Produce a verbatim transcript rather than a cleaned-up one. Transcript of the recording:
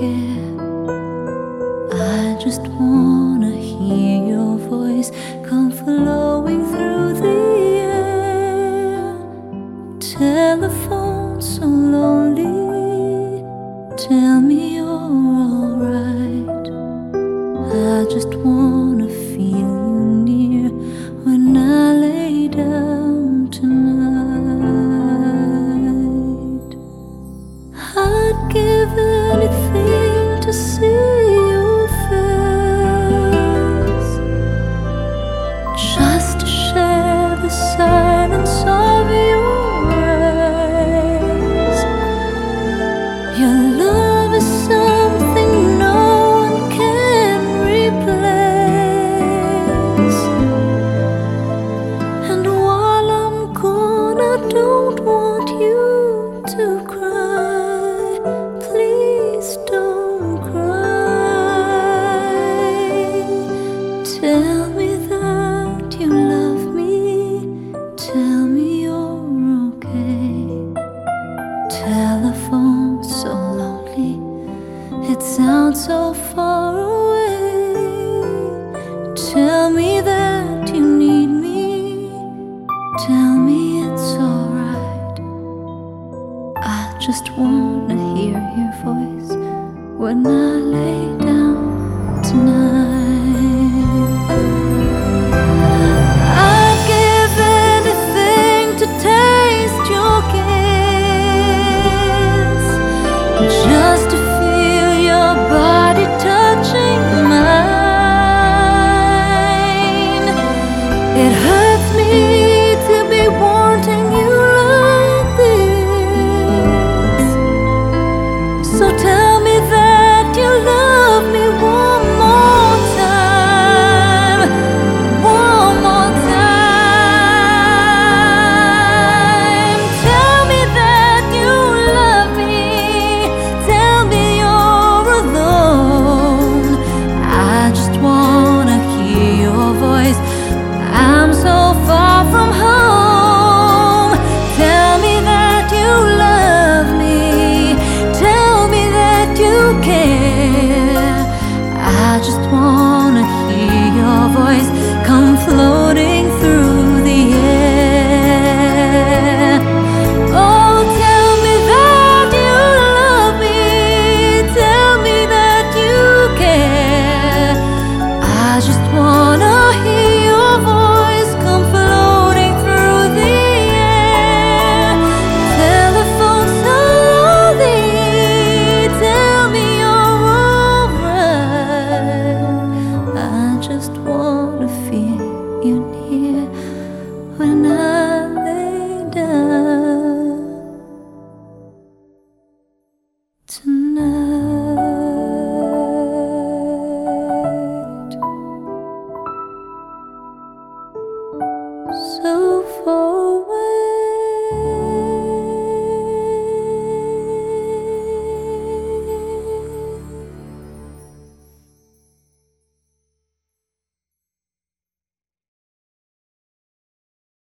care. I just wanna hear your voice come flowing through the air. Telephone so lonely, tell me you're alright. I just wanna feel you near when I lay down tonight. I'd give anything to see your face, just to share the silence of your eyes. Your love is something no one can replace, and while I'm gone I don't want you to cry. Please don't cry. Tell me that you love me, tell me you're okay. Telephone so lonely, it sounds so far away. Tell me that you need me, tell me it's alright. I just wanna hear your voice when I lay